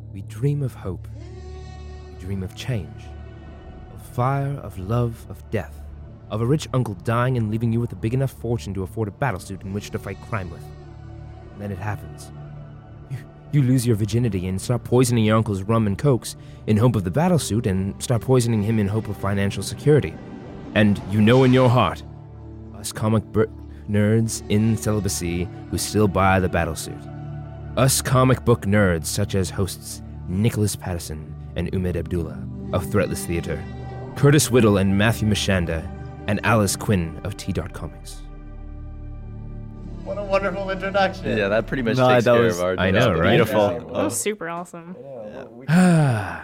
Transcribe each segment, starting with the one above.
We dream of hope. We dream of change. Of fire, of love, of death. Of a rich uncle dying and leaving you with a big enough fortune to afford a battlesuit in which to fight crime with. And then it happens. You lose your virginity and start poisoning your uncle's rum and cokes in hope of the battlesuit and start poisoning him in hope of financial security. And you know in your heart, us nerds in celibacy who still buy the battlesuit. Us comic book nerds such as hosts Nicholas Patterson and Umid Abdullah of Threatless Theater, Curtis Whittle and Matthew Mashanda, and Alice Quinn of T-Dot Comics. What a wonderful introduction. Yeah, that pretty much takes care of our... I know, right? Beautiful. Yeah. That was super awesome. Okay.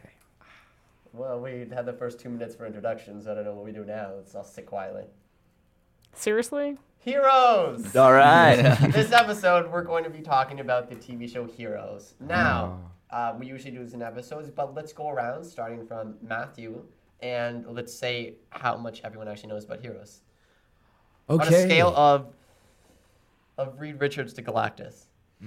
Well, we had the first 2 minutes for introductions. I don't know what we do now. Let's all sit quietly. Seriously? Heroes! All right. This episode, we're going to be talking about the TV show Heroes. Now, we usually do this in episodes, but let's go around, starting from Matthew, and let's say how much everyone actually knows about Heroes. Okay. On a scale of Reed Richards to Galactus.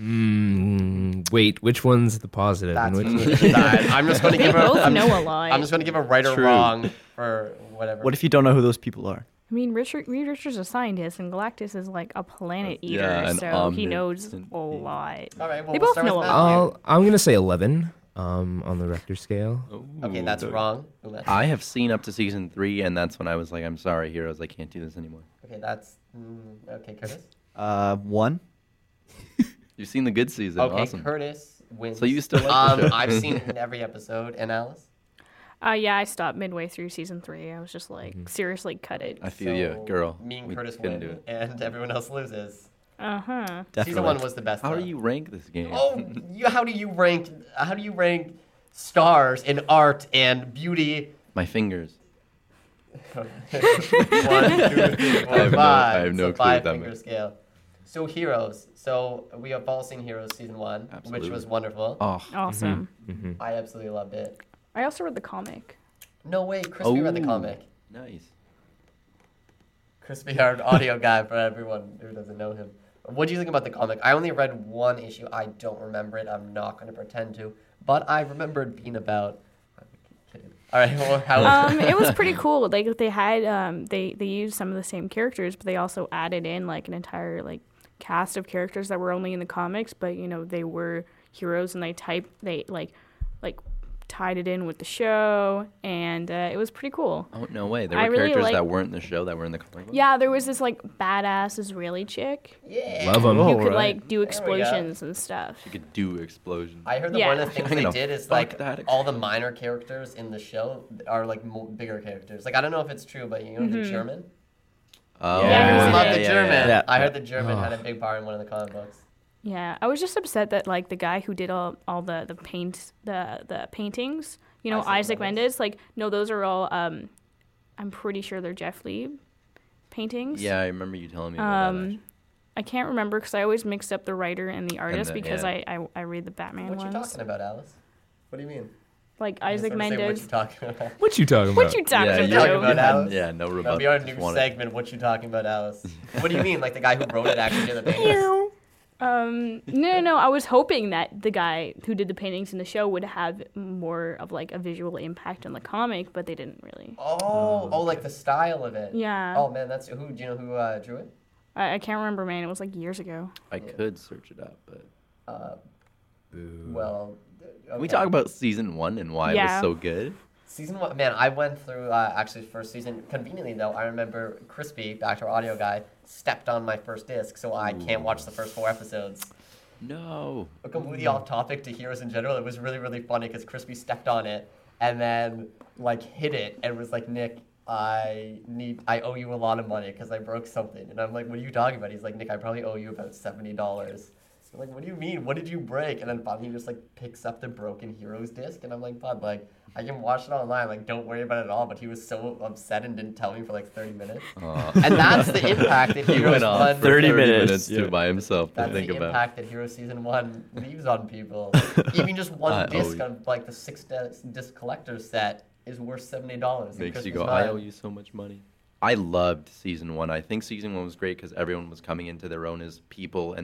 Wait, which one's the positive? That's and me. which I'm just going to They give both a... know a lot. I'm just going to give a right or True. wrong for whatever. What if you don't know who those people are? I mean, Reed Richards is a scientist, and Galactus is like a planet eater, Yeah, an so he knows omniscient a lot. All right, well, They we'll both start know with a Matthew. lot. I'm gonna say 11 on the Richter scale. Okay, that's wrong. I have seen up to season 3, and that's when I was like, I'm sorry, Heroes, I can't do this anymore. Okay, that's... okay, Curtis? 1. You've seen the good season. Okay, Awesome. Curtis wins. So you still like the show. I've seen every episode. And Alice? Yeah, I stopped midway through season 3. I was just like, seriously, cut it. I feel you, So, girl. Me and We Curtis couldn't win, do it. and everyone else loses. Uh-huh. Definitely. Season 1 was the best. How though. do you rank this game? Oh, how do you rank stars in art and beauty? My fingers. 1, 2, 3, 4, I have no clue what 5. that 5-finger meant. scale. So Heroes. So we have all seen Heroes season 1, Absolutely. which was wonderful. Oh, Awesome. I absolutely loved it. I also read the comic. No way, Crispy read the Oh. comic. nice. Crispy, our audio guy, for everyone who doesn't know him. What do you think about the comic? I only read 1 issue. I don't remember it. I'm not going to pretend to. But I remember it being about... I'm kidding. All right, well, how... It was pretty cool. Like they had they used some of the same characters, but they also added in like an entire like cast of characters that were only in the comics, but you know, they were heroes, and they tied it in with the show, and it was pretty cool. Oh, no way. There I were really characters like- that weren't in the show that were in the comic book? Yeah, there was this like badass Israeli chick Yeah. Love them. who could right. like do go. explosions and stuff. You could do explosions. I heard that Yeah. one of the things I'm they gonna did is fuck like that. all the minor characters in the show are like bigger characters. Like I don't know if it's true, but you know the German. Oh, Yeah, I yeah, love yeah, the German. yeah. I heard the German had a big part in one of the comic books. Yeah, I was just upset that like the guy who did all the paintings, you know, Isaac Isaac Mendes. Mendes, like no, those are all I'm pretty sure they're Jeff Lee paintings. Yeah, I remember you telling me about that. actually. I can't remember because I always mix up the writer and the artist the- because yeah. I read the Batman What you ones. talking about, Alice? What do you mean? Like I Isaac just wanna say Mendes. What you talking about? What you talking about? What you talking yeah, you you, talking about? about, had- Alice? yeah, no rebuttal. That'll be our Just new wanted- segment. What you talking about, Alice? What do you mean? Like the guy who wrote it actually did the paintings? No. I was hoping that the guy who did the paintings in the show would have more of like a visual impact on the comic, but they didn't really. Oh, like the style of it. Yeah. Oh man, that's who? Do you know who drew it? I can't remember, man. It was like years ago. I could search it up, but... Well, Can we okay. talk about season 1 and why it Yeah. was so good? Season 1, man, I went through actually first season. Conveniently though, I remember Crispy, back to our audio guy, stepped on my first disc, so I can't watch the first 4 episodes. No. Completely off topic to Heroes in general. It was really, really funny because Crispy stepped on it and then like hit it and was like, Nick, I owe you a lot of money because I broke something. And I'm like, what are you talking about? He's like, Nick, I probably owe you about $70. I'm like, what do you mean? What did you break? And then finally he just like picks up the broken Heroes disc, and I'm like, bud, like I can watch it online. Like, don't worry about it at all. But he was so upset and didn't tell me for like 30 minutes. And that's the impact that He Heroes went on 1 for 30 minutes yeah. to by himself to That's think the about. impact that Hero Season 1 leaves on people. Even just one I owe disc you. of like the 6-disc collector set is worth $70. Makes you go, I owe you so much money. I loved season 1. I think season 1 was great because everyone was coming into their own as people, and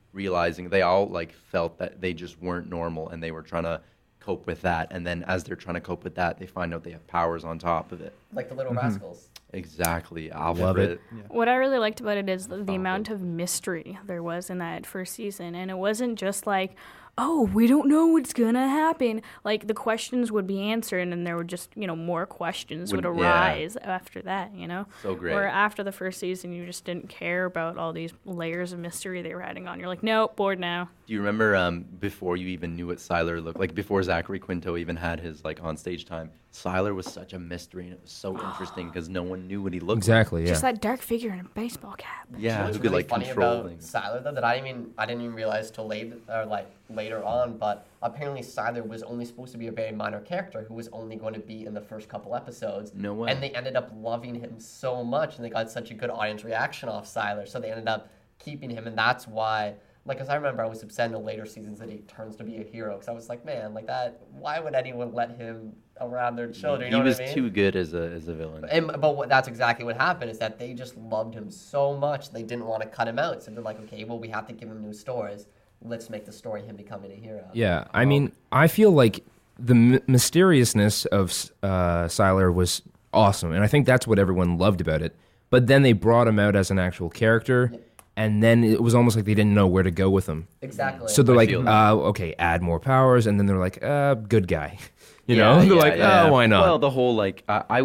realizing they all like felt that they just weren't normal and they were trying to cope with that. And then as they're trying to cope with that, they find out they have powers on top of it. Like the little rascals. Exactly. Alfred. Love it. What I really liked about it is the amount of mystery there was in that first season. And it wasn't just like, oh, we don't know what's going to happen. Like, the questions would be answered, and there would just, more questions would arise after that, So great. Or after the first season, you just didn't care about all these layers of mystery they were adding on. You're like, nope, bored now. Do you remember before you even knew what Siler looked like, before Zachary Quinto even had his like on stage time, Siler was such a mystery and it was so interesting because no one knew what he looked Exactly. Yeah. Just that dark figure in a baseball cap. like. Yeah, What's who could really like funny control about things. Siler though that I didn't even realize till later on, but apparently Siler was only supposed to be a very minor character who was only going to be in the first couple episodes. No way. And they ended up loving him so much, and they got such a good audience reaction off Siler, so they ended up keeping him, and that's why. Like, because I remember I was upset in the later seasons that he turns to be a hero, because I was like, man, like that. Why would anyone let him around their children? You know He was what I mean? too good as a villain. That's exactly what happened, is that they just loved him so much they didn't want to cut him out. So they're like, okay, well, we have to give him new stories. Let's make the story him becoming a hero. Yeah, I mean, I feel like the mysteriousness of Siler was awesome, and I think that's what everyone loved about it. But then they brought him out as an actual character, and then it was almost like they didn't know where to go with him. Exactly. So they're I like, feel that. okay, add more powers, and then they're like, good guy. You Yeah, know? They're yeah, like, yeah. oh, why not? Well, the whole like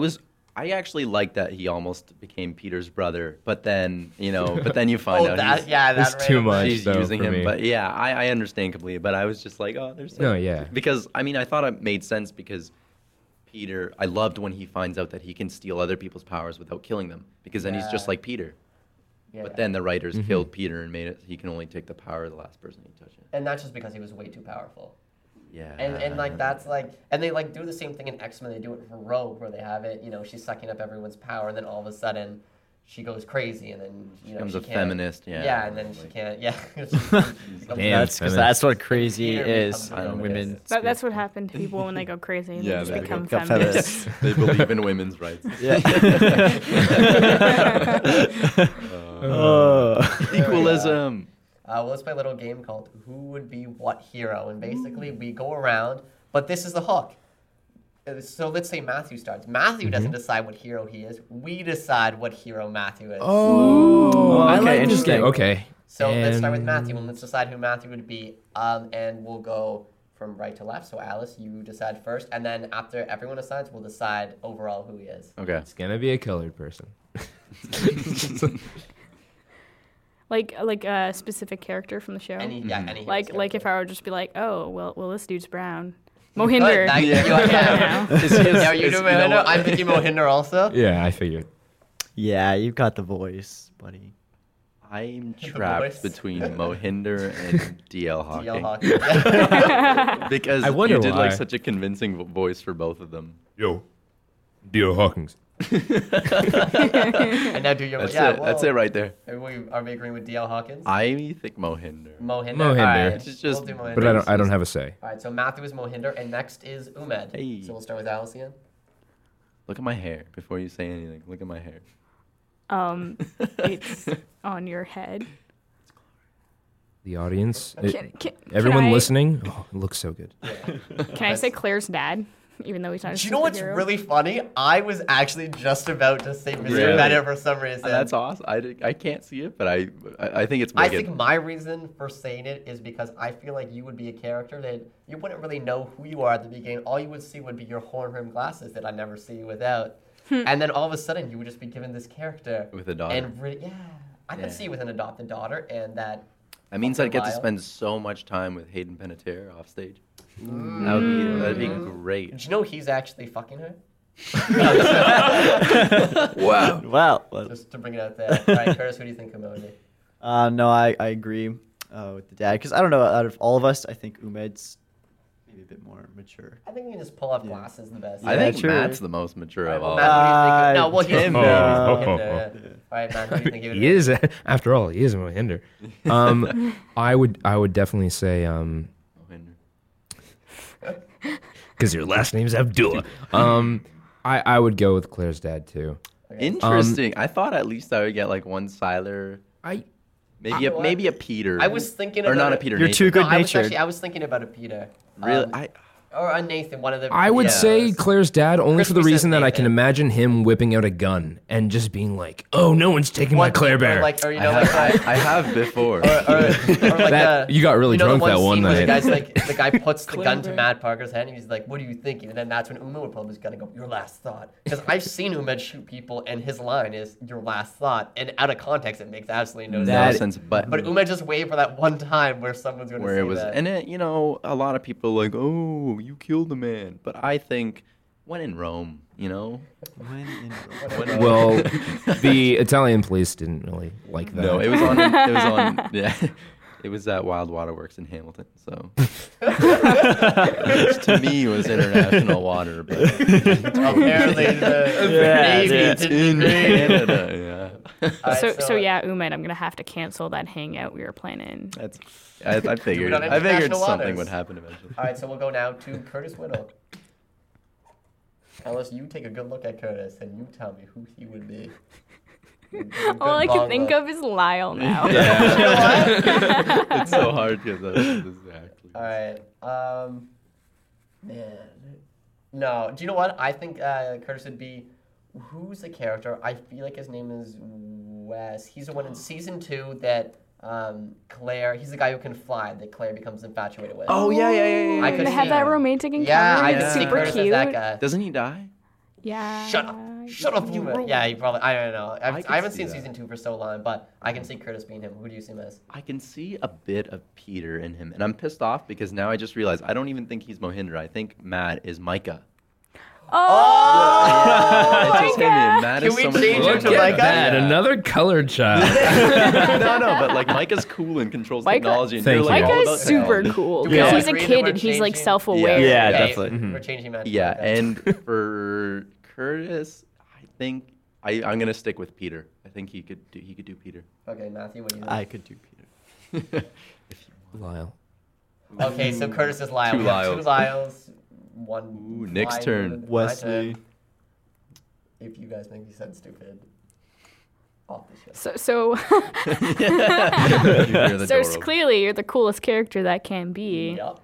I actually liked that he almost became Peter's brother, but then you find out that, he's, It's that too random- much. she's though, using for him. me. But yeah, I understand completely. But I was just like, oh, there's No, yeah. because I mean I thought it made sense because Peter. I loved when he finds out that he can steal other people's powers without killing them because then he's just Yeah. like Peter. Yeah. But then the writers Mm-hmm. killed Peter and made it he can only take the power of the last person he touches. And that's just because he was way too powerful. Yeah. And like that's like, and they like do the same thing in X-Men. They do it for Rogue, where they have it. She's sucking up everyone's power, and then all of a sudden, she goes crazy, and then becomes she a can't- feminist, yeah. Yeah, and then she Like- can't. Yeah. Damn, That's because feminist. that's what crazy Peter is. becomes when a women. feminist. That's what happened to people when they go crazy. They Yeah, just they become become feminists. they believe in women's rights. Yeah. Equalism. Well, let's play a little game called Who Would Be What Hero, and basically we go around, but this is the hook. So let's say Matthew starts. Matthew doesn't decide what hero he is. We decide what hero Matthew is. Oh, I okay, like this interesting. game. Okay. So let's start with And- Matthew, and let's decide who Matthew would be. And we'll go from right to left. So Alice, you decide first, and then after everyone decides, we'll decide overall who he is. Okay. It's gonna be a colored person. Like a specific character from the show. Any hero Like if character. I were just be like, oh, well, this dude's brown. Good, Mohinder. now you- Yeah. Yeah, you do Mohinder. I'm thinking Mohinder also. Yeah, I figured. Yeah, you've got the voice, buddy. I'm The trapped voice. between Mohinder and DL Hawking. DL Hawkins. Because I wonder you did like why. such a convincing voice for both of them. Yo, D.L. Hawkins. And now do your That's yeah, it. That's it right there. Are we agreeing with DL Hawkins? I think Mohinder. Mohinder. Mohinder. All right, It's just- we'll do Mohinder. But I don't have a say. All right, so Matthew is Mohinder, and next is Umed. Hey. So we'll start with Alice again. Look at my hair before you say anything. Look at my hair. It's on your head. The audience, Can everyone I, listening, oh, it looks so good. Can I say Claire's dad, even though he's not a Do you know what's superhero? really funny? I was actually just about to say Mr. Really? Bennett for some reason. That's awesome. I can't see it, but I think it's I wicked. think my reason for saying it is because I feel like you would be a character that you wouldn't really know who you are at the beginning. All you would see would be your horn-rimmed glasses that I never see you without. And then all of a sudden, you would just be given this character. With a daughter. And I could Yeah. see with an adopted daughter and that. That means I'd get to Lyle. spend so much time with Hayden Panettiere off stage. That'd be great. Did you know he's actually fucking her? Wow. Wow. Well, Just to bring it out there. All right, Curtis, who do you think Umed is? no, I agree with the dad because I don't know. Out of all of us, I think Umed's maybe a bit more mature. I think you can just pull off Yeah. glasses the best. I Yeah, think true. Matt's the most mature All right, of well, all. Matt, who do you think? No, well, he's Tim, Mohinder, yeah. All right, Matt, who do you think he would He be? is, after all, he is a Mohinder. I would definitely say, Mohinder. because your last name's Abdullah. I would go with Claire's dad too. Okay. Interesting. I thought at least I would get like one Siler. maybe a Peter. I was thinking or about not a it. Peter. You're Nathan. too No, good-natured. I was thinking about a Peter. Really, Or a Nathan, one of the. I would say Claire's dad only for the Crispy reason says that I can Nathan. imagine him whipping out a gun and just being like, "Oh, no one's taking my Claire Bear." Or you know, like I have before. or like That- you got really you know, drunk the that one scene where night. The guy's like, the guy puts the gun to Matt Parker's head, and he's like, "What are you thinking?" And then that's when Uma would probably gonna go, "Your last thought," because I've seen Umed shoot people, and his line is "Your last thought," and out of context, it makes absolutely no no sense. sense, but Umed just waited for that one time where someone's gonna where say it was, that. and it, you know, a lot of people are like, oh, you killed a man, but I think when in Rome, you know. When in Whatever. Well, the Italian police didn't really like that. No, it was on. Yeah, it was at Wild Waterworks in Hamilton. So, which to me was international water, but Apparently, the Navy yeah, didn't agree. Canada, yeah. All right, So yeah, Umed, I'm gonna have to cancel that hangout we were planning. That's. I figured. on I figured international something waters. would happen eventually. All right, so we'll go now to Curtis Whittle. Alice, you take a good look at Curtis and you tell me who he would be. All I can think of is Lyle now. It's so hard because exactly. All right. Man. No. Do you know what? I think Curtis would be. Who's the character? I feel like his name is Wes. He's the one in season 2 that Claire. He's the guy who can fly. That Claire becomes infatuated with. Oh yeah. I could They see had that him. romantic encounter. Yeah, I Yeah. could see Super Curtis cute. as that guy. Doesn't he die? Yeah. Shut up. Shut up, Uma. Yeah, he probably. I don't know. I could I haven't see seen that. season 2 for so long, but I can see Curtis being him. Who do you see him as? I can see a bit of Peter in him, and I'm pissed off because now I just realized I don't even think he's Mohindra. I think Matt is Micah. Oh, It just hit me. Matt Can is we so much change more him to Micah. Micah? Bad, another colored child. No, but like Micah's cool and controls Micah- technology. And Thank you're, like, you. all Micah about is super technology. cool Do we because all he's a agree that kid we're and he's like changing- self-aware. Yeah, Okay, definitely. We're changing Matt. to Yeah, Micah. and for Curtis, I think I'm gonna stick with Peter. I think he could do Peter. Okay, Matthew, what do you think? I could do Peter. Lyle. Okay, so Curtis is Lyle. Two We have Lyles. two Lyles. One. Ooh, Nick's Lyle, turn. my Wesley. turn. If you guys think he said stupid, off the show. So You hear the door open. clearly you're the coolest character that can be. Yup.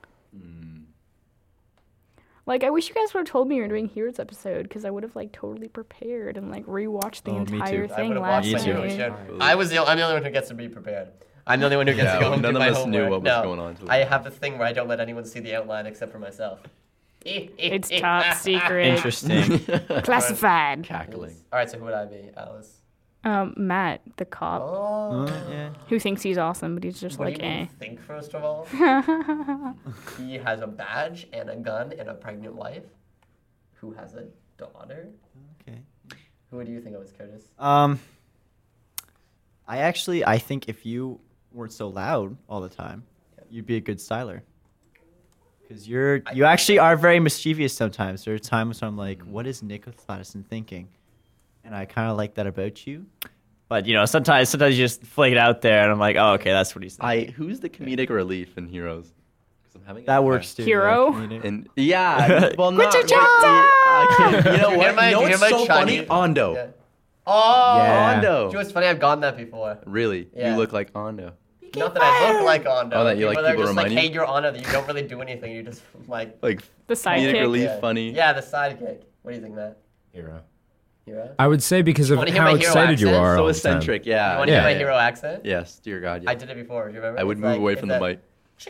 Like, I wish you guys would have told me you were doing Heroes episode because I would have like totally prepared and like rewatched the Oh, me entire too. I thing would have last watched my hero night. show. I'm the only one who gets to be prepared. I'm the only one who gets Yeah, to go home none do of my us knew homework. what was No, going on, so- I have the thing where I don't let anyone see the outline except for myself. It's top secret, Interesting. classified. Cackling. All right, so who would I be, Alice? Matt, the cop, Oh. Yeah. who thinks he's awesome, but he's just What like, do you eh. think, first of all? He has a badge and a gun and a pregnant wife who has a daughter. Okay. Who do you think of as Curtis? I think if you weren't so loud all the time, you'd be a good styler. Because you actually are very mischievous sometimes. There are times when I'm like, what is Nicholas Madison thinking? And I kind of like that about you. But, sometimes you just flake it out there, and I'm like, oh, okay, that's what he's thinking. Who's the comedic relief in Heroes? 'Cause I'm having a That hard works too. Hero? And yeah, well, not Richard really. Johnson! You know You what? hear my- You know you hear what's my so Chinese- funny? Ondo. Yeah. Oh! Yeah. Ondo. You know what's funny? I've gotten that before. Really? Yeah. You look like Ondo. Not that I look like Ondo. Oh, that you like are people just like, remind you? hey, you're Ondo. You don't really do anything. You just like Like The comedic sidekick. relief, yeah. funny. Yeah, the sidekick. What do you think, Matt? Hero. Hero? I would say because of Wanna hear how my hero excited you accent? are. So all the time. eccentric, You yeah. want to Yeah. hear my hero accent? Yes, dear God, yeah. I did it before. Do you remember? I would It's move like- away it's from the that- mic.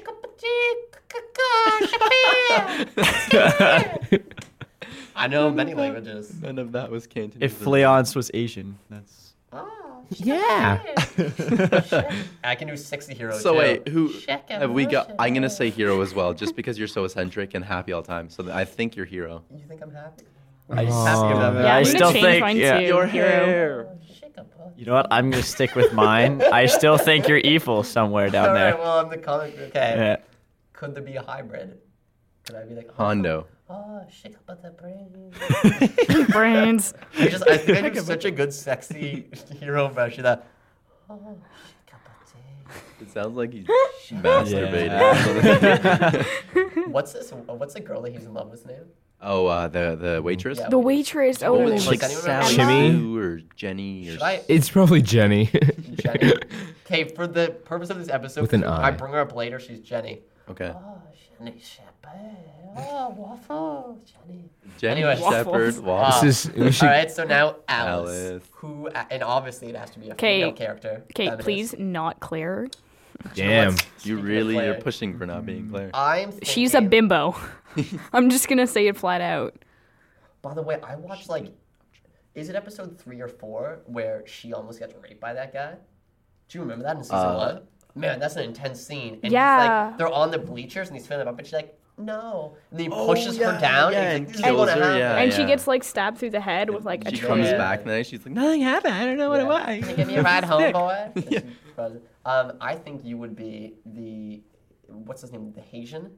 I know many languages. None of that was Cantonese. If Fleance was Asian, that's... Yeah. I can do 60 heroes. So too. wait, who have we got? I'm gonna say hero as well, just because you're so eccentric and happy all the time. So I think you're hero. You think I'm happy? I Happy Aw. about that. Yeah, I I'm still gonna change think mine yeah. too. Your Hero. hair. You know what? I'm gonna stick with mine. I still think you're evil somewhere down All right, there. well, I'm the comic. Okay. Yeah. Could there be a hybrid? Could I be like Hondo. Oh, shake up the brain. Brains. I think I do such a good sexy hero impression that. Oh, shake up the It sounds like he's masturbating. What's this? What's the girl that he's in love with name? Oh, the waitress. Yeah. The waitress. Oh, What was it? Like Does anyone remember? Sally Chimmy? Sue or Jenny or Should I? It's probably Jenny. Jenny? Okay, for the purpose of this episode, With an I I. bring her up later. She's Jenny. Okay. Oh, Jenny Shepherd. Oh, waffle, Jenny. Jenny Anyway. Shepherd. Waffles. This is we should. All right, so now Alice, Alice. who, and obviously it has to be a 'Kay. female character. Okay, feminist. please not Claire. Damn. You Speaking of really Claire, you're pushing for not being Claire. I'm She's a thinking- bimbo. I'm just gonna say it flat out. By the way, I watched like, is it episode 3 or 4 where she almost gets raped by that guy? Do you remember that in season 1? Man, that's an intense scene. And Yeah. he's like, they're on the bleachers and he's filling them up, and she's like, no. And then he Oh, pushes yeah, her down, yeah, and and he's like, this is kills gonna her, happen. yeah. And she gets like stabbed through the head with like a She tray. comes Yeah. back and she's like, nothing happened. I don't know what it was. Can you give me a ride home, Stick. boy? Yeah. I think you would be the, what's his name, the Haitian?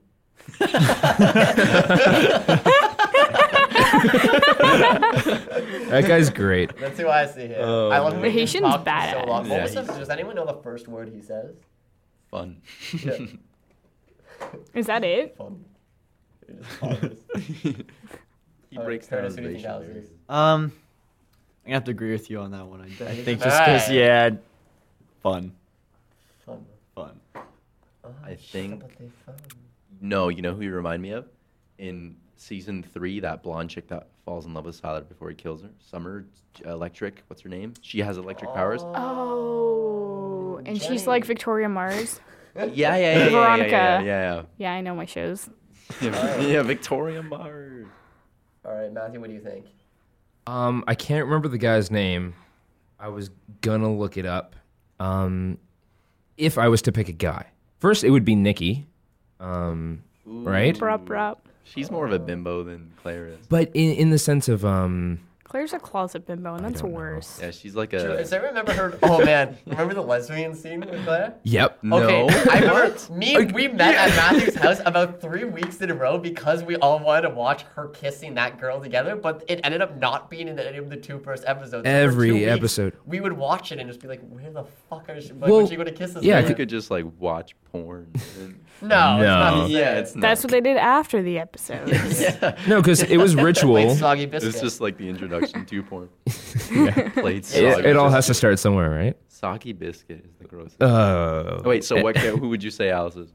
That guy's great. That's who I see here. Oh, I love man. him. The He can Haitian's talk for so badass. long. Yeah, Does anyone know the first word he says? Fun. Yeah. Is that it? Fun. It just pauses. He Alright, breaks down Curtis, his who do you think racial Alice barriers. is? I'm gonna have to agree with you on that one. I He's think a just because, man. yeah, fun. Fun. Oh, I shit, think- but they fun. No, you know who you remind me of? In season 3, that blonde chick that falls in love with Tyler before he kills her. Summer Electric. What's her name? She has electric powers. Oh, and she's Jenny. like Victoria Mars. Yeah. Veronica. Yeah. Yeah, I know my shows. Yeah, Victoria Mars. All right, Matthew, what do you think? I can't remember the guy's name. I was gonna look it up. If I was to pick a guy, first it would be Nikki. Right? Brup, brup. She's more of a bimbo than Claire is. But in the sense of Claire's a closet bimbo, and that's don't know. worse. Yeah, she's like Does a. anyone remember her? Oh man, remember the lesbian scene with Claire? yep. Okay, No. I remember we met at Matthew's house about 3 weeks in a row because we all wanted to watch her kissing that girl together, but it ended up not being in any of the 2 first episodes. So for Every 2 weeks, episode. we would watch it and just be like, "Where the fuck are she? Well, When she going to kiss this?" yeah, girl? You could just like watch porn. And... No, it's not No. the Yeah, same. it's not. That's what they did after the episode. Yeah. No, because it was ritual. Wait, soggy biscuit. It's just like the introduction to porn. Yeah. Played It all has to start somewhere, right? Soggy biscuit is the grossest. Oh, Wait, so what? Who would you say Alice is?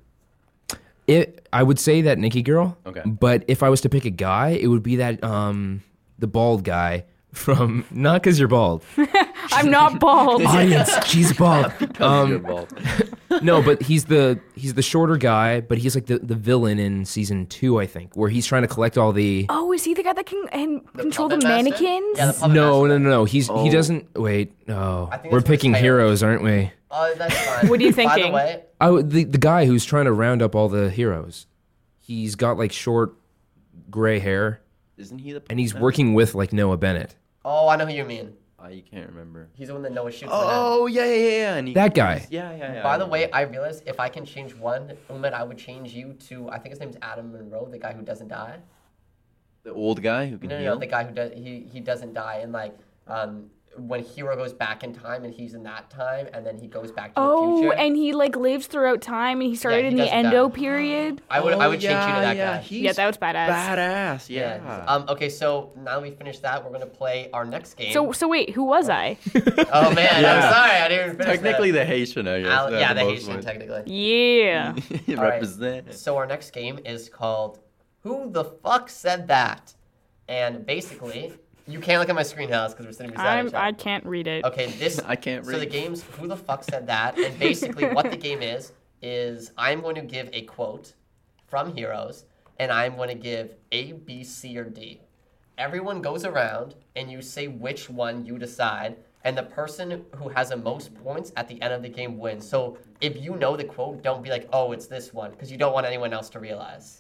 I would say that Nikki girl. Okay. But if I was to pick a guy, it would be that the bald guy from not because you're bald. I'm not bald. Audience, she's bald. You're bald. No, but he's the shorter guy, but he's like the villain in season 2, I think, where he's trying to collect all the. Oh, is he the guy that can control the puppet master? mannequins? Yeah, the puppet No, master. no. He Oh. doesn't. Wait, no. I think We're that's where picking his heroes, aren't we? Oh, that's fine. What are you By the thinking? way, The guy who's trying to round up all the heroes. He's got like short, gray hair, Isn't he the? and he's working with like Noah Bennett. oh, I know who you mean. You can't remember. He's the one that Noah shoots. Oh yeah. And he, That guy. Yeah. By the way, I realized if I can change one, Umed, I would change you to, I think his name's Adam Monroe, the guy who doesn't die. the old guy who can No, heal. the guy who does, he doesn't die. And like, when Hero goes back in time and he's in that time, and then he goes back to the Oh, future. and he like lives throughout time, and he started he in the doesn't Endo die. period. I would change you to that guy. Yeah, that was badass. Badass. Yeah. Okay, so now we finished that, we're gonna play our next game. So wait, who was I? Oh man, Yeah. I'm sorry, I didn't even finish Technically, that. the Haitian, I guess. Yeah, the most Haitian, would. technically. Yeah. All right. Represent. So our next game is called Who the Fuck Said That? And basically, you can't look at my screen, Alice, because we're sitting beside each other. I can't read it. Okay, this. I can't So the read. game's Who the Fuck Said That? And basically, what the game is I'm going to give a quote from Heroes, and I'm going to give A, B, C, or D. Everyone goes around, and you say which one you decide, and the person who has the most points at the end of the game wins. So if you know the quote, don't be like, oh, it's this one, because you don't want anyone else to realize.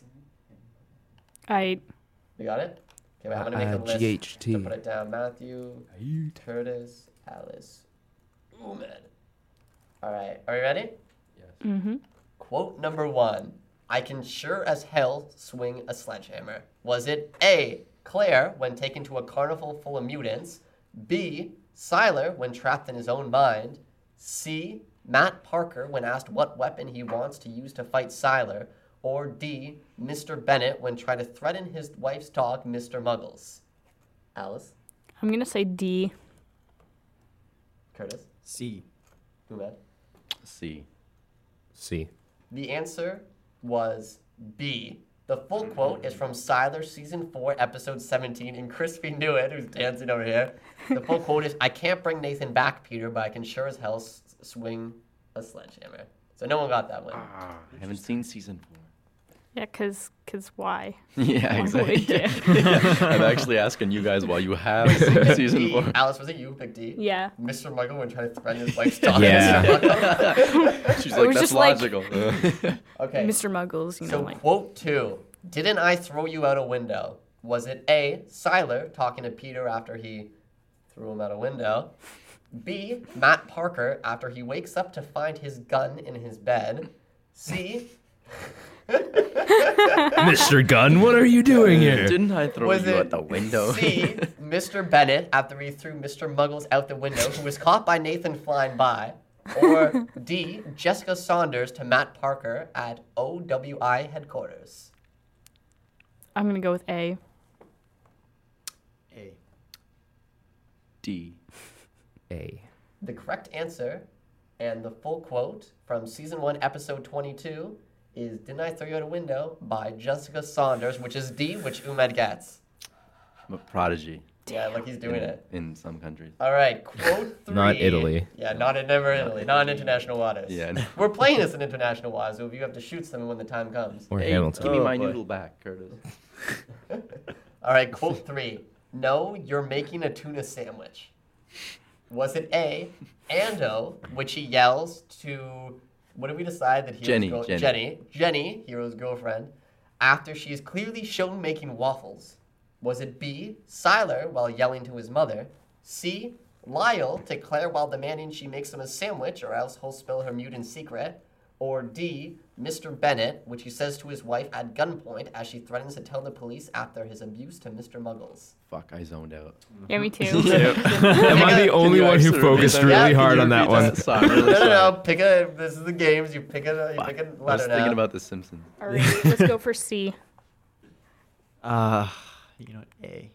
I You got it? Okay, I'm going to make a list GHT. to put it down. Matthew, Curtis, Alice, Umed. All right, are you ready? Quote number 1. I can sure as hell swing a sledgehammer. Was it A, Claire when taken to a carnival full of mutants? B, Siler when trapped in his own mind? C, Matt Parker when asked what weapon he wants to use to fight Siler? Or D, Mr. Bennett when trying to threaten his wife's dog, Mr. Muggles? Alice? I'm gonna say D. Curtis? C. Umed? C. C. The answer was B. The full quote is from Siler Season 4, Episode 17, and Crispy knew it, who's dancing over here. The full quote is, I can't bring Nathan back, Peter, but I can sure as hell swing a sledgehammer. So no one got that one. I haven't seen season 4. Yeah, cause why? Yeah, Why exactly. would you? I'm actually asking you guys while you have seen season D. 4. Alice, was it you who picked D? Yeah. Mr. Michael when trying to threaten his wife's daughter. Yeah. She's It like, was that's just like- logical. Okay. Mr. Muggles, you know, So like. quote 2. Didn't I throw you out a window? Was it A, Siler talking to Peter after he threw him out a window? B, Matt Parker after he wakes up to find his gun in his bed? C, Mr. Gunn, what are you doing here? Didn't I throw was you it out the window? C, Mr. Bennett after he threw Mr. Muggles out the window who was caught by Nathan flying by? Or D, Jessica Saunders to Matt Parker at OWI headquarters? I'm gonna go with A. A. D. A. The correct answer and the full quote from Season 1, Episode 22 is Didn't I Throw You Out a Window by Jessica Saunders, which is D, which Umed gets. I'm a prodigy Yeah, look, he's doing it. in some countries. All right, quote 3. Not Italy. Yeah, never Italy. Not in international waters. Yeah, no. We're playing this in international waters, so if you have to shoot someone when the time comes. Or Hey, Hamilton. give me Oh, my boy. noodle back, Curtis. All right, quote 3. No, you're making a tuna sandwich. Was it A, Ando, which he yells to, what did we decide that Hero's Jenny. Jenny, Hero's girlfriend, after she is clearly shown making waffles? Was it B, Siler while yelling to his mother? C, Lyle to Claire while demanding she makes him a sandwich or else he'll spill her mutant secret? Or D, Mr. Bennett, which he says to his wife at gunpoint as she threatens to tell the police after his abuse to Mr. Muggles? Fuck, I zoned out. Yeah, me too. Am I the only one who focused really Yeah, hard on that one? Sorry, really No, sorry. pick a, this is the games, you pick a I letter was thinking now. about The Simpsons. All right, let's go for C. You know what? A.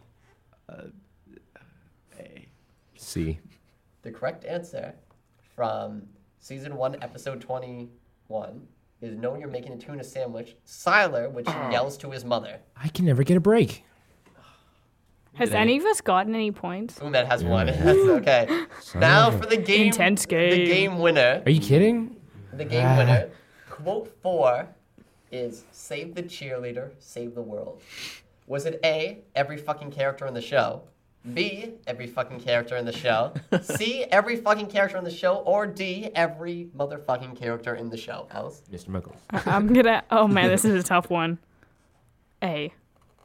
A. C. The correct answer from Season 1, Episode 21 is No, you're making a tuna sandwich. Siler, which he yells to his mother. I can never get a break. Has any of us gotten any points? Umed has one. That's okay. Now for the game. Intense The game. game winner. Are you kidding? The game winner. Quote 4 is Save the cheerleader, save the world. Was it A, every fucking character in the show? B, every fucking character in the show? C, every fucking character in the show? Or D, every motherfucking character in the show? Alice? Mr. Muggles. I'm gonna. Oh man, this is a tough one. A.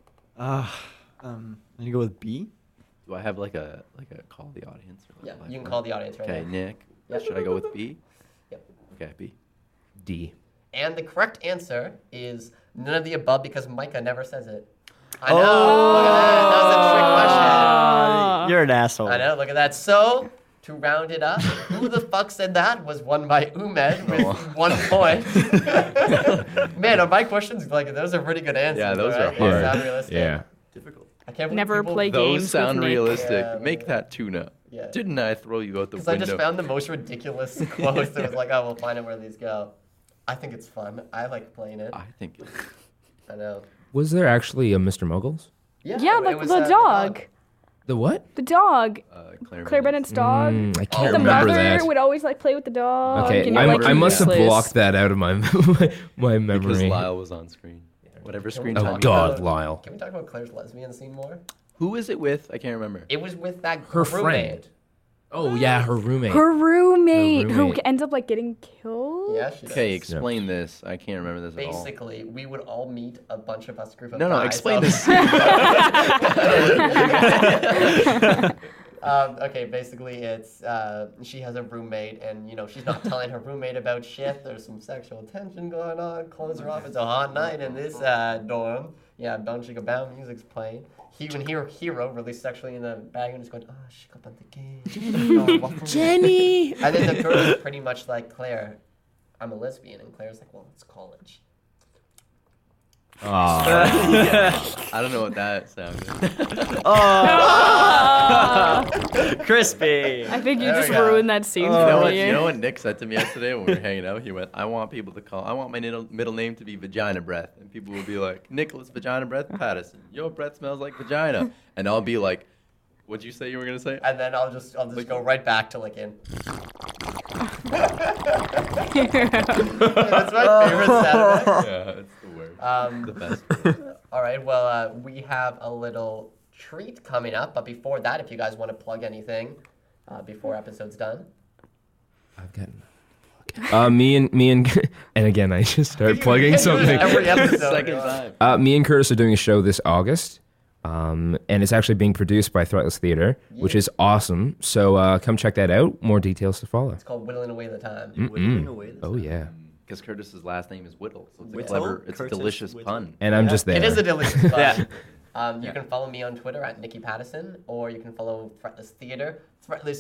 I'm gonna go with B. Do I have like a call the audience? Or Yeah, like you can that? call the audience right Okay, now. Nick. Yep. Should I go with B? Yep. Okay, B. D. And the correct answer is none of the above because Micah never says it. I know. Look at that. That was a trick question. You're an asshole. I know. Look at that. So, to round it up, who the fuck said that was won by Umed with 1 point. Man, on my questions, like those are pretty good answers. Yeah, those right? are They hard. sound realistic. Yeah. Difficult. I can't believe Never people, play games Those sound with Nick. realistic. Yeah, Make yeah. that tuna. Yeah. Didn't I throw you out the Because I window? just found the most ridiculous quotes that was like, oh, we'll find out where these go. I think it's fun. I like playing it. I think it, I know. Was there actually a Mr. Muggles? Yeah, it like was, the dog. The what? The dog. Claire Claire Bennett's dog. I can't The remember mother that. would always like play with the dog. Okay, and you're, like, I must have useless. blocked that out of my my Because memory. Lyle was on screen. Whatever screen we Oh time. talk you God, had. Lyle. Can we talk about Claire's lesbian scene more? Who is it with? I can't remember. It was with that Her roommate. friend. Oh yeah, her roommate. Her roommate, who roommate. ends up like getting killed. Yeah, she does. Okay, explain this. I can't remember this at all. Basically, we would all meet a bunch of us group of No, guys. explain this. Okay, basically it's she has a roommate and she's not telling her roommate about shit. There's some sexual tension going on. Clothes are off. It's a hot night in this dorm. Yeah, Don't Chicka Bow music's playing. He when hear Hero really sexually in the bag and just going, oh, she got the game. Jenny. And then the girl is pretty much like, Claire, I'm a lesbian. And Claire's like, well, it's college. I don't know what that sounded. Crispy. I think you There just we go. ruined that scene You know for what? me. You know what Nick said to me yesterday when we were hanging out? He went, I want my middle name to be Vagina Breath. And people will be like, Nicholas Vagina Breath Patterson. Your breath smells like vagina. And I'll be like, what'd you say you were going to say? And then I'll just go right back to licking. That's my favorite sound. Yeah, it's the worst. The best. All right, well, we have a little treat coming up, but before that, if you guys want to plug anything before episode's done. I've gotten. Me and and again I just start plugging something. Every episode. Second time. Me and Curtis are doing a show this August, and it's actually being produced by Threatless Theater, which is awesome. So come check that out. More details to follow. It's called Whittling Away the Time. Whittling away the Oh time. yeah, Because Curtis's last name is Whittle. So it's Whittle? a clever, it's a Curtis delicious Whittle. pun. and I'm just there. It is a delicious fun. Yeah. You can follow me on Twitter at Nikki Pattison, or you can follow Threatless Theater. Threatless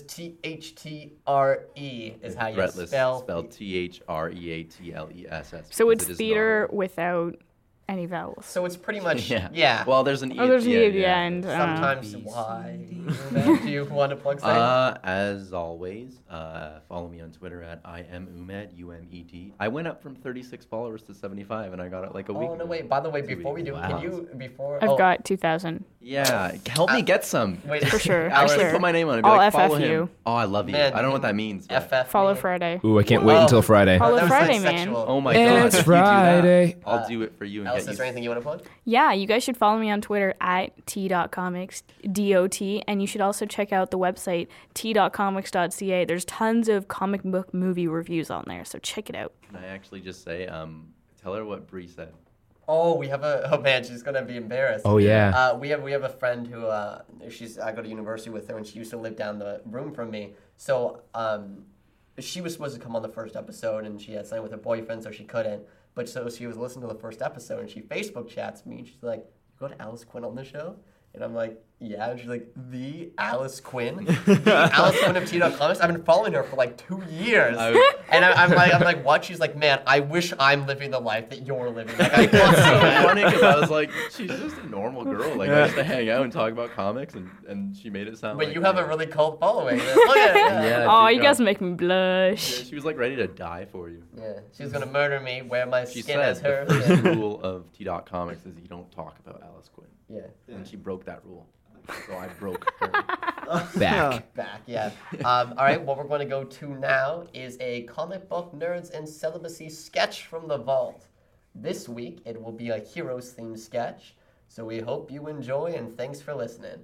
THTRE is how you Threatless, spell. spelled THREATLESS. So because it's it is theater without any vowels. So it's pretty much not- yeah. Well, there's an E. Oh, there's an yeah, E at the yeah. end. Sometimes why? Do you want to plug something? As always, follow me on Twitter at IamUmed, UMED. I went up from 36 followers to 75, and I got it like a week Oh no! ago. Wait. By the way, 2 before we weeks. do, Wow. can you before? I've oh, got 2,000. Yeah, help me get some. Wait For sure. Alex, Actually, Sure. put my name on it. Be I'll like, FF follow you. him. Oh, I love you. Man, I don't know what that means. but- FF. Follow me. Friday. Ooh, I can't wait Oh. until Friday. Follow That was, Friday, like, man. sexual. Oh my And god! it's if you do that, Friday. I'll do it for you and Alice, get is you. there anything you want to plug? Yeah, you guys should follow me on Twitter at t.comics, DOT, and you should also check out the website t.comics.ca. There's tons of comic book movie reviews on there, so check it out. Can I actually just say, tell her what Bree said. Oh, we have a. Oh man, she's gonna be embarrassed. Oh yeah. We have a friend who I go to university with her, and she used to live down the room from me. So she was supposed to come on the first episode, and she had something with her boyfriend, so she couldn't. But so she was listening to the first episode, and she Facebook chats me, and she's like, "You got Alice Quinn on the show?" And I'm like, "Yeah." And she's like, "The Alice Quinn, the Alice Quinn of T.Comics. I've been following her for like 2 years." And I'm like, "What?" She's like, "Man, I wish I'm living the life that you're living." Like, I want It's so so bad. funny because I was like, she's just a normal girl. Like, I used to hang out and talk about comics, and she made it sound But like... you have a really cult following. Look at it. Yeah, Oh, dude, you no. guys make me blush. Yeah, she was like ready to die for you. Yeah, she was gonna murder me, wear my She skin said as her. the first Yeah. rule of T.Comics is you don't talk about Alice Quinn. Yeah. And she broke that rule. So I broke her. Back. Back, yeah. All right, what we're going to go to now is a comic book nerds and celibacy sketch from the vault. This week, it will be a heroes themed sketch. So we hope you enjoy, and thanks for listening.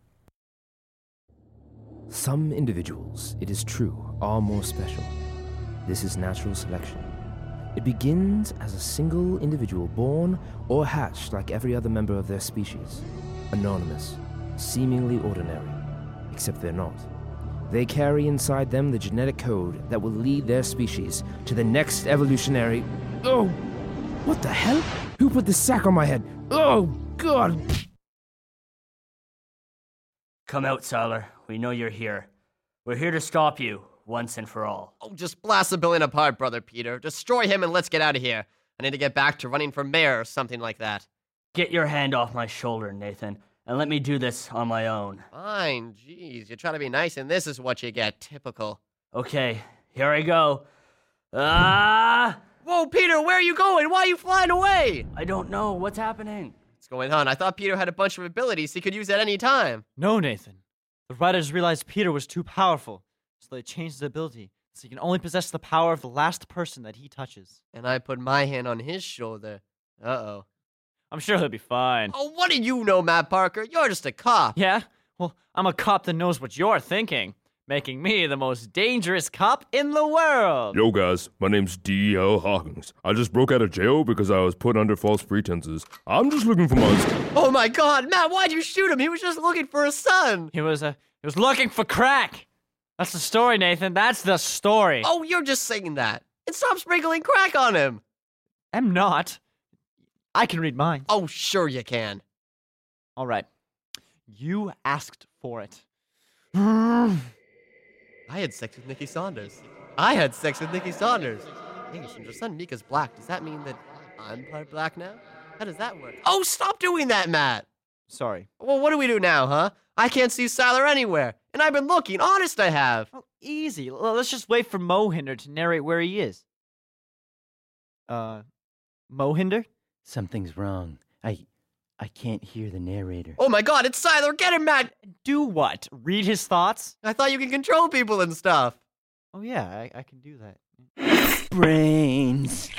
Some individuals, it is true, are more special. This is natural selection. It begins as a single individual born or hatched like every other member of their species. Anonymous, seemingly ordinary, except they're not. They carry inside them the genetic code that will lead their species to the next evolutionary... Oh! What the hell? Who put this sack on my head? Oh, God! Come out, Siler. We know you're here. We're here to stop you, once and for all. Oh, just blast the building apart, Brother Peter. Destroy him and let's get out of here. I need to get back to running for mayor or something like that. Get your hand off my shoulder, Nathan, and let me do this on my own. Fine, jeez. You try to be nice, and this is what you get. Typical. Okay, here I go. Ah! Whoa, Peter, where are you going? Why are you flying away? I don't know. What's happening? What's going on? I thought Peter had a bunch of abilities he could use at any time. No, Nathan. The writers realized Peter was too powerful, so they changed his ability so he can only possess the power of the last person that he touches. And I put my hand on his shoulder. Uh-oh. I'm sure he'll be fine. Oh, what do you know, Matt Parker? You're just a cop. Yeah? Well, I'm a cop that knows what you're thinking, making me the most dangerous cop in the world. Yo guys, my name's D.L. Hawkins. I just broke out of jail because I was put under false pretenses. I'm just looking for my... Oh my God, Matt, why'd you shoot him? He was just looking for his son. He was looking for crack. That's the story, Nathan. That's the story. Oh, you're just saying that. And stop sprinkling crack on him. I'm not. I can read minds. Oh, sure you can. All right. You asked for it. I had sex with Nikki Saunders. I had sex with Nikki Saunders. Hey, since your son Mika's black, does that mean that I'm part black now? How does that work? Oh, stop doing that, Matt! Sorry. Well, what do we do now, huh? I can't see Siler anywhere, and I've been looking. Honest, I have. Oh, easy. Let's just wait for Mohinder to narrate where he is. Mohinder? Something's wrong. I can't hear the narrator. Oh my God, it's Siler! Get him, Matt! Do what? Read his thoughts? I thought you could control people and stuff. Oh yeah, I can do that. Brains!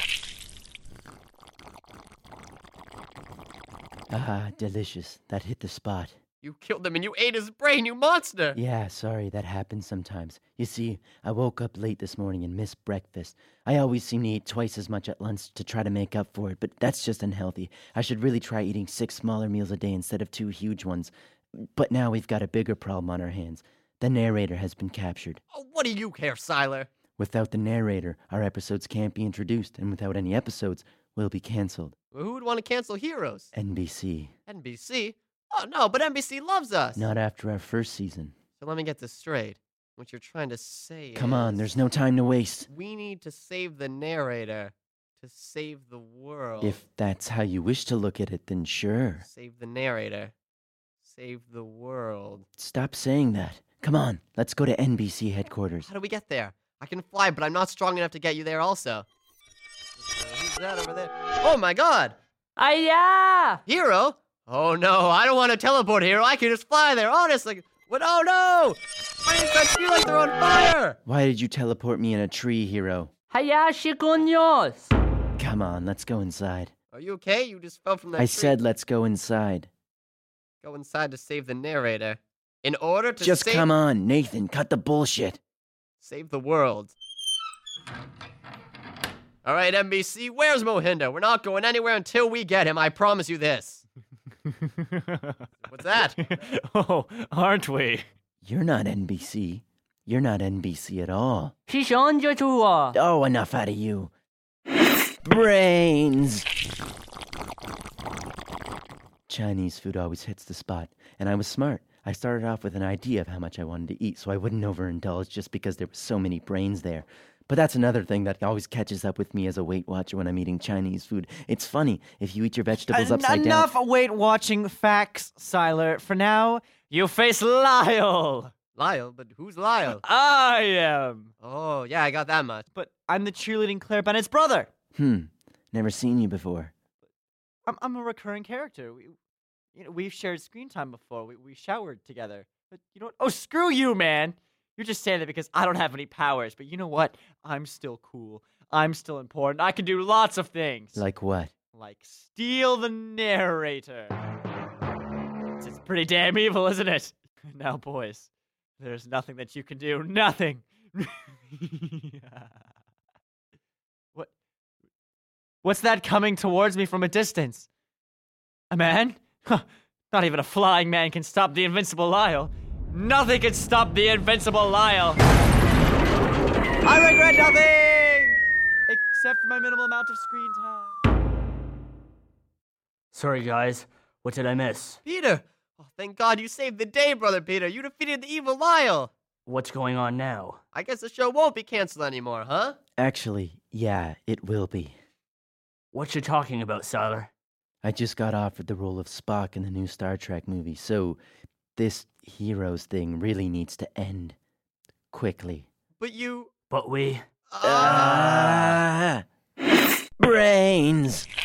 Ah, delicious. That hit the spot. You killed him and you ate his brain, you monster! Yeah, sorry, that happens sometimes. You see, I woke up late this morning and missed breakfast. I always seem to eat twice as much at lunch to try to make up for it, but that's just unhealthy. I should really try eating 6 smaller meals a day instead of 2 huge ones. But now we've got a bigger problem on our hands. The narrator has been captured. Oh, what do you care, Siler? Without the narrator, our episodes can't be introduced, and without any episodes, we'll be canceled. Well, who would want to cancel Heroes? NBC. NBC? Oh no, but NBC loves us! Not after our first season. So let me get this straight. What you're trying to say Come on, is there's no time to waste. we need to save the narrator to save the world. If that's how you wish to look at it, then sure. Save the narrator. Save the world. Stop saying that. Come on, let's go to NBC headquarters. How do we get there? I can fly, but I'm not strong enough to get you there also. Who's that over there? Oh my God! Aya! Hero? Oh no, I don't want to teleport, Hero. I can just fly there, honestly. What? Oh no! My insides feel like they're on fire! Why did you teleport me in a tree, Hero? Hayashi coños! Come on, let's go inside. Are you okay? You just fell from that I tree. said let's go inside. Go inside to save the narrator. In order to Just save... come on, Nathan, cut the bullshit. Save the world. All right, NBC, where's Mohinder? We're not going anywhere until we get him. I promise you this. What's that? Oh, aren't we? You're not NBC. You're not NBC at all. 시선자 좋아. Oh, enough out of you. Brains! Chinese food always hits the spot, and I was smart. I started off with an idea of how much I wanted to eat, so I wouldn't overindulge just because there were so many brains there. But that's another thing that always catches up with me as a Weight Watcher when I'm eating Chinese food. It's funny, if you eat your vegetables upside Enough down... weight watching facts, Siler. For now, you face Lyle. Lyle? But who's Lyle? I am. Oh, yeah, I got that much. But I'm the cheerleading Claire Bennett's brother. Never seen you before. I'm a recurring character. We've shared screen time before. We showered together. But you know what? Oh, screw you, man. You're just saying that because I don't have any powers. But you know what? I'm still cool. I'm still important. I can do lots of things. Like what? Like steal the narrator. It's pretty damn evil, isn't it? Now, boys, there's nothing that you can do. Nothing. What's that coming towards me from a distance? A man? Huh. Not even a flying man can stop the invincible Lyle. Nothing can stop the invincible Lyle. I regret nothing! Except for my minimal amount of screen time. Sorry, guys. What did I miss? Peter! Oh, thank God you saved the day, Brother Peter. You defeated the evil Lyle. What's going on now? I guess the show won't be canceled anymore, huh? Actually, yeah, it will be. What you talking about, Siler? I just got offered the role of Spock in the new Star Trek movie, so this Heroes thing really needs to end. Quickly. But you... But we... Brains!